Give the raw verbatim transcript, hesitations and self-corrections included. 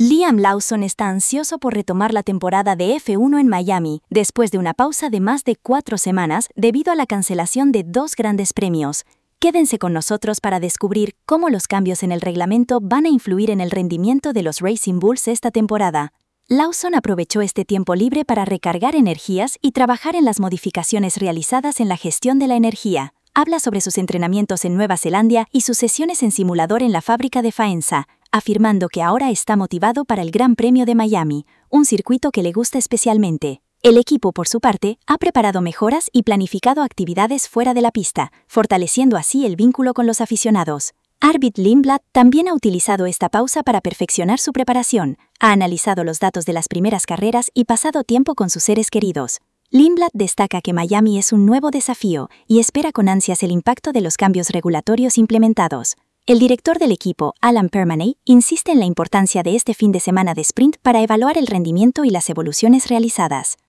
Liam Lawson está ansioso por retomar la temporada de F uno en Miami, después de una pausa de más de cuatro semanas debido a la cancelación de dos grandes premios. Quédense con nosotros para descubrir cómo los cambios en el reglamento van a influir en el rendimiento de los Racing Bulls esta temporada. Lawson aprovechó este tiempo libre para recargar energías y trabajar en las modificaciones realizadas en la gestión de la energía. Habla sobre sus entrenamientos en Nueva Zelanda y sus sesiones en simulador en la fábrica de Faenza, afirmando que ahora está motivado para el Gran Premio de Miami, un circuito que le gusta especialmente. El equipo, por su parte, ha preparado mejoras y planificado actividades fuera de la pista, fortaleciendo así el vínculo con los aficionados. Arvid Lindblad también ha utilizado esta pausa para perfeccionar su preparación, ha analizado los datos de las primeras carreras y pasado tiempo con sus seres queridos. Lindblad destaca que Miami es un nuevo desafío y espera con ansias el impacto de los cambios regulatorios implementados. El director del equipo, Alan Permaney, insiste en la importancia de este fin de semana de sprint para evaluar el rendimiento y las evoluciones realizadas.